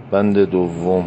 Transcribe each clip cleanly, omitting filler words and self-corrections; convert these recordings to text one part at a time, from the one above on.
بند دوم.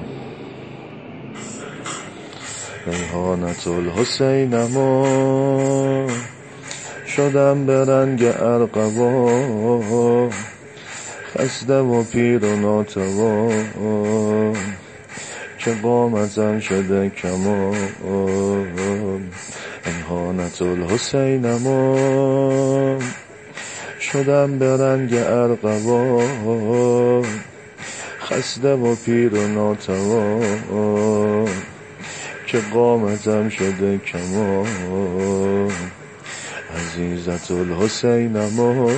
ریحانت الحسینما شدم به رنگ ارغوان، خسته و پیر و ناتوان، که قامتم شده کمان. ریحانت الحسینما شدم به رنگ ارغوان، خسته و پیر و ناتوان، که قامتم شده کمان. عزیزت الحسینما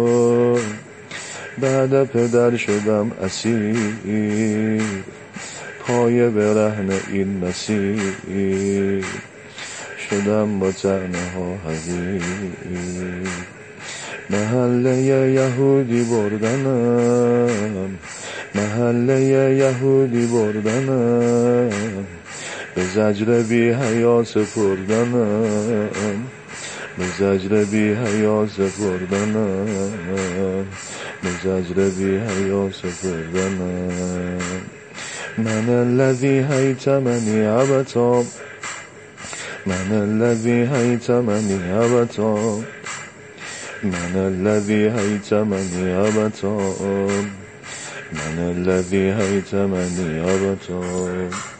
بعد پدر شدم اسیر، پای برهن این مسیر، شدم با طعنه ها حقیر. محله یهودی بردنم، محله یهودی بردنم، به زجر بی حیا سپردنم، به زجر بی حیا سپردنم، به زجر بی حیا سپردنم. من الذی حیتمنی ابتا، من الذی حیتمنی ابتا، من الذی حیتمنی ابتا، من الذی حیتمنی ابتا.